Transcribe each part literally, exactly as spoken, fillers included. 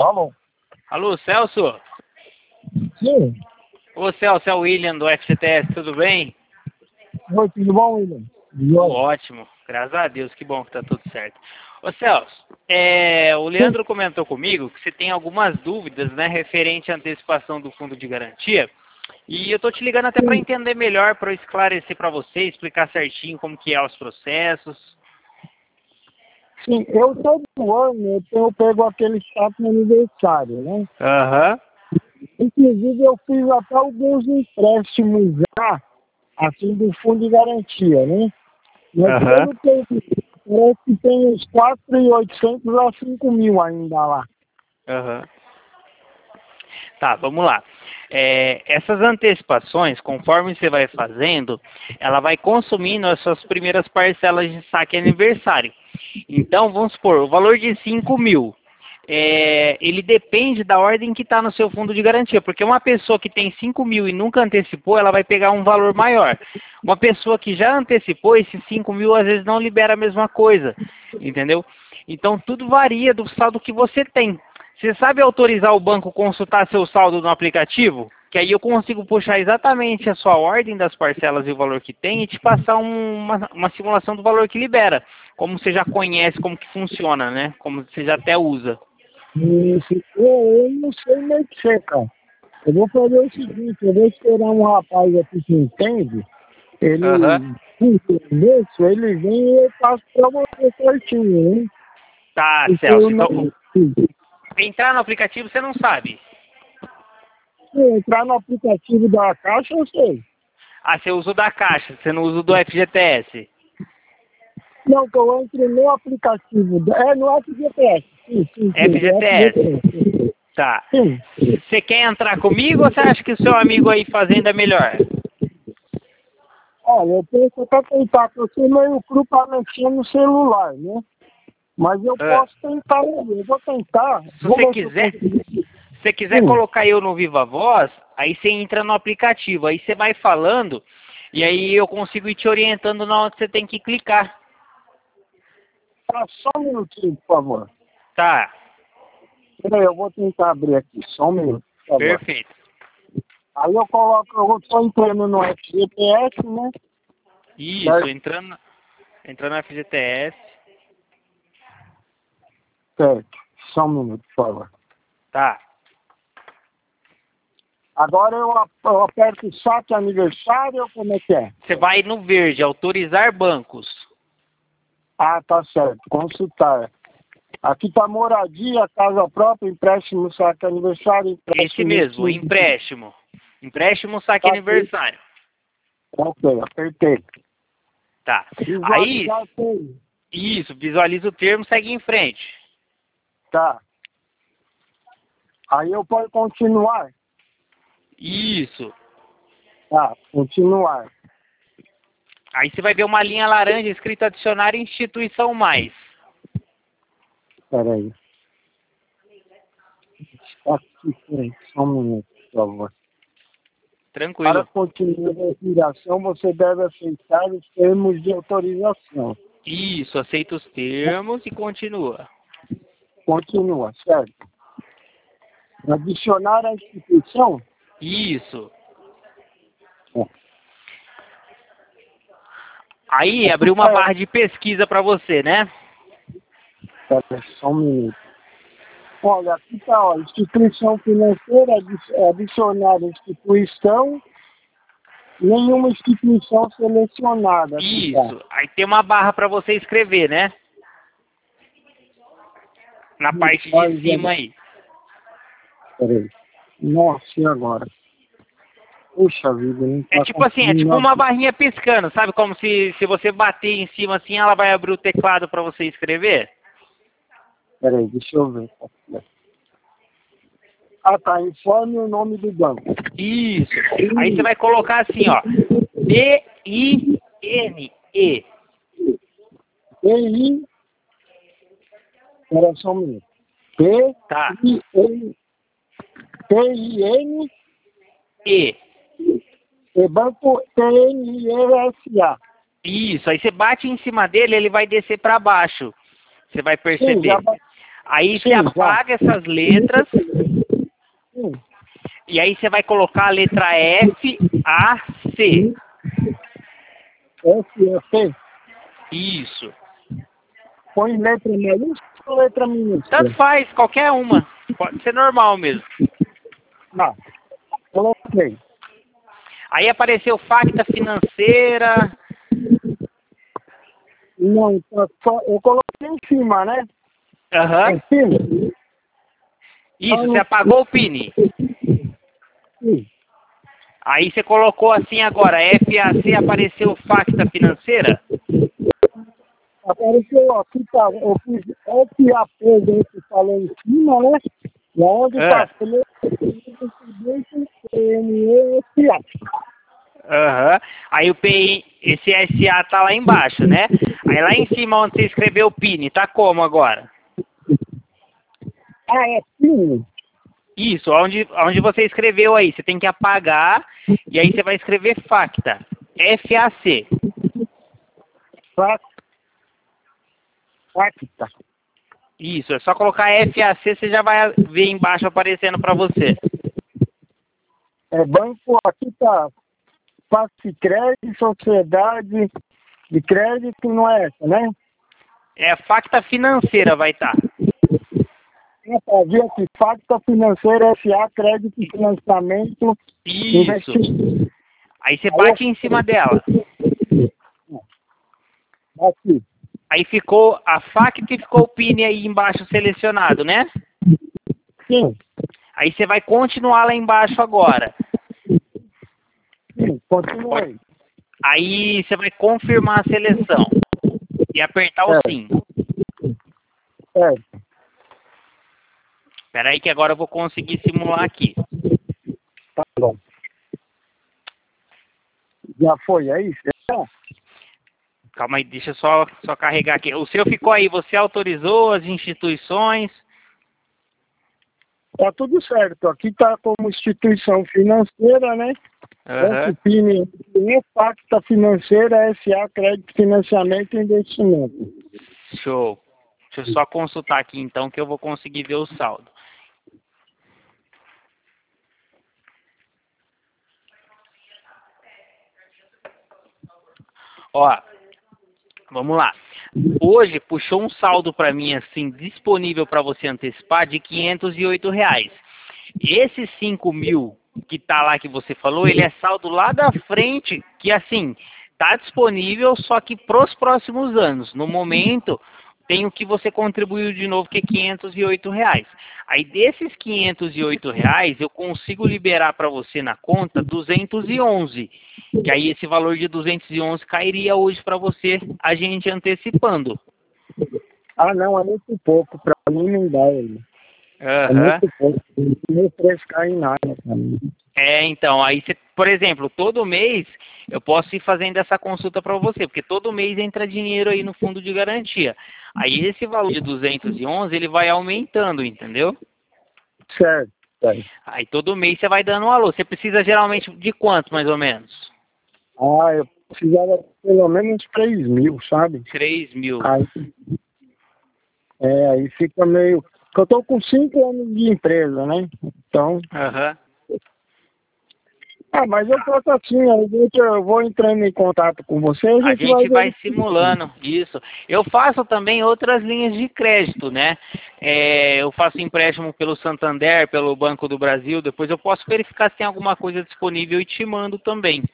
Alô? Alô, Celso? Sim. Ô, Celso, é o William do F G T S, tudo bem? Oi, tudo bom, William? Tudo ótimo, graças a Deus, que bom que tá tudo certo. Ô, Celso, é, o Leandro comentou comigo que você tem algumas dúvidas, né, referente à antecipação do fundo de garantia. E eu tô te ligando até para entender melhor, para esclarecer para você, explicar certinho como que é os processos. Sim, eu todo ano eu tenho pego aquele status no aniversário, né? Aham. Inclusive eu fiz até alguns empréstimos já, assim, do fundo de garantia, né? Mas Aham. pelo que eu vi, parece que tem uns quatro mil e oitocentos a cinco mil ainda lá. Aham. Tá, vamos lá. É, essas antecipações, conforme você vai fazendo, ela vai consumindo as suas primeiras parcelas de saque aniversário. Então, vamos supor, o valor de cinco mil, é, ele depende da ordem que está no seu fundo de garantia, porque uma pessoa que tem cinco mil e nunca antecipou, ela vai pegar um valor maior. Uma pessoa que já antecipou, esses cinco mil às vezes não libera a mesma coisa, entendeu? Então, tudo varia do saldo que você tem. Você sabe autorizar o banco a consultar seu saldo no aplicativo? Que aí eu consigo puxar exatamente a sua ordem das parcelas e o valor que tem e te passar um, uma, uma simulação do valor que libera. Como você já conhece como que funciona, né? Como você já até usa. Isso, eu, eu não sei mexer, cara. Eu vou fazer o seguinte, eu vou esperar um rapaz aqui que entende, Aham. ele, isso, ele vem e eu passo pra você certinho, hein? Tá, Porque eu Celso. não... Então, entrar no aplicativo você não sabe. Se entrar no aplicativo da Caixa, eu sei. Ah, você usa o da Caixa, você não usa o do F G T S. Não, que eu entre no aplicativo, da- é no F G T S. Sim, sim, sim, do F G T S. F G T S. Tá. Sim. Você quer entrar comigo ou você acha que o seu amigo aí fazendo é melhor? Olha, eu penso até tentar, porque eu sou meio cru pra mexer no celular, né? Mas eu Ah. posso tentar, eu vou tentar. Se Vou você ver se eu quiser, consigo. se você quiser Sim. colocar eu no Viva Voz, aí você entra no aplicativo, aí você vai falando e aí eu consigo ir te orientando na onde você tem que clicar. Tá, só um minutinho, por favor. Tá, Peraí, eu vou tentar abrir aqui, só um minuto, por favor. perfeito. Aí eu coloco, eu estou entrando no F G T S, né? Isso, Certo? entrando, entrando no F G T S. Certo. Só um minuto, por favor. Tá. Agora eu, ap- eu aperto o saque aniversário ou como é que é? Você vai no verde, autorizar bancos. Ah, tá certo. Consultar. Aqui tá moradia, casa própria, empréstimo, saque aniversário, Esse empréstimo. mesmo, sim. empréstimo. Empréstimo, saque Tá, aniversário. ok, apertei. Tá. Aí, Visualizar tudo. isso, visualiza o termo, segue em frente. Tá. Aí eu posso continuar? Isso. Tá, continuar. Aí você vai ver uma linha laranja escrito adicionar instituição mais. Peraí. Aqui, peraí, só um minuto, por favor. Para Tranquilo. continuar a respiração, você deve aceitar os termos de autorização. Isso, aceita os termos e continua. Continua, certo? Adicionar a instituição? Isso. É. Aí abriu uma barra de pesquisa para você, né? Espera só um minuto. Olha, aqui está, ó, instituição financeira, adi- adicionar a instituição, nenhuma instituição selecionada. Aqui tá. Isso. Aí tem uma barra para você escrever, né? Na parte de Mas, cima aí. peraí. Nossa, e agora? Puxa vida, não É tá tipo assim, é tipo conseguindo uma abrir. barrinha piscando, sabe? Como se, se você bater em cima assim, ela vai abrir o teclado para você escrever. Peraí, deixa eu ver. Ah, tá. Informe o nome do banco. Isso. Aí você vai colocar assim, ó. D I N E. P I. Espera só um minuto. P Tá. I N. P I N. E. É banco T N I E S A. Isso. Aí você bate em cima dele, ele vai descer para baixo. Você vai Sim, já perceber. ba- Aí você Sim, apaga essas letras Sim. e aí você vai colocar a letra F, A, C. F, F. Isso. Põe letra maiúscula ou letra minúscula? Tanto faz, qualquer uma. Pode ser normal mesmo. Não. Coloquei. Aí apareceu facta financeira. Não, tá só, eu coloquei em cima, né? Aham. Em cima? Isso, você apagou o PIN. Sim. Aí você colocou assim agora, F A C, apareceu facta financeira? Apareceu aqui, tá, eu fiz F A P, gente, que falou em cima, né? E onde Ah. tá P M E F A. Aham. Aí o P I, esse S A tá lá embaixo, né? Aí lá em cima onde você escreveu o PIN, tá como agora? Ah, é PIN? Isso, onde, onde você escreveu aí, você tem que apagar e aí você vai escrever facta. F A C. Facta. Facta. Isso, é só colocar F A C, você já vai ver embaixo aparecendo para você. É banco, aqui tá Face Crédito, Sociedade de Crédito, não é essa, né? É facta financeira vai estar. É pra ver aqui, Facta Financeira S A, Crédito e Financiamento, Isso. Investimento. Aí você bate em cima dela. Aqui. Aí ficou a facta e ficou o PIN aí embaixo selecionado, né? Sim, Aí você vai continuar lá embaixo agora. sim, continua aí. Aí você vai confirmar a seleção e apertar o É. sim. É, Espera aí que agora eu vou conseguir simular aqui. tá bom. Já foi aí? Já? Calma aí, deixa eu só, só carregar aqui. O seu ficou aí, você autorizou as instituições? Tá tudo certo. Aqui tá como instituição financeira, né? Aham. F P I N é Facta Financeira S A, Crédito, Financiamento e Investimento. Show. Deixa eu só consultar aqui então que eu vou conseguir ver o saldo. Ó, vamos lá. Hoje puxou um saldo para mim assim disponível para você antecipar de quinhentos e oito reais. Esses cinco mil que tá lá que você falou, ele é saldo lá da frente, que assim tá disponível só que pros próximos anos. No momento tem o que você contribuiu de novo, que é quinhentos e oito reais. Aí desses quinhentos e oito reais, eu consigo liberar para você na conta duzentos e onze. Que aí esse valor de duzentos e onze cairia hoje para você, a gente antecipando. Ah, não, é muito pouco. Pra mim não dá, ele. É Aham. muito pouco. Não frescar em nada pra mim. É, então, aí você, por exemplo, todo mês eu posso ir fazendo essa consulta para você, porque todo mês entra dinheiro aí no fundo de garantia. Aí esse valor de duzentos e onze, ele vai aumentando, entendeu? Certo, certo. Aí todo mês você vai dando um alô. Você precisa geralmente de quanto, mais ou menos? Ah, eu precisava pelo menos três mil, sabe? três mil. Aí, é, aí fica meio... Porque eu tô com cinco anos de empresa, né? Então... Aham. Ah, mas eu faço assim, a gente, eu vou entrando em contato com você, a A gente, gente vai ver. simulando isso. Eu faço também outras linhas de crédito, né? É, eu faço empréstimo pelo Santander, pelo Banco do Brasil. Depois eu posso verificar se tem alguma coisa disponível e te mando também.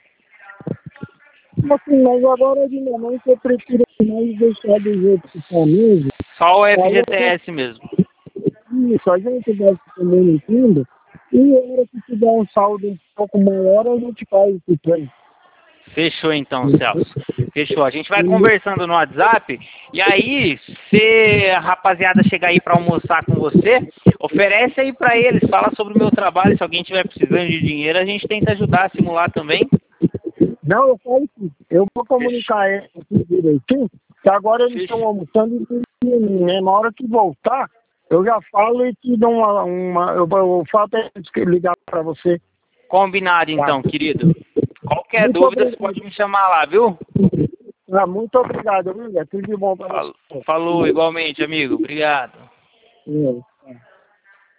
Assim, mas agora de momento eu prefiro mais deixar do jeito que tá mesmo. Só o Aí F G eu T S mesmo. Isso, a gente vai se comunicando e a hora que tiver um saldo um pouco maior, a gente faz esse plano. Fechou então, Celso. Fechou. A gente vai conversando no WhatsApp e aí, se a rapaziada chegar aí para almoçar com você, oferece aí para eles, fala sobre o meu trabalho. Se alguém tiver precisando de dinheiro, a gente tenta ajudar a simular também. Não, eu falo que eu vou comunicar eles aqui direitinho, que agora eles estão almoçando e tem né? Na hora que voltar, eu já falo e te dou uma. uma eu, eu falo para eles que ligar para você. Combinado então, Tá. querido. Qualquer Muito dúvida, obrigado. você pode me chamar lá, viu? Ah, muito obrigado, William. Tudo de bom para Fal- você. Falou, igualmente, amigo. Obrigado. É.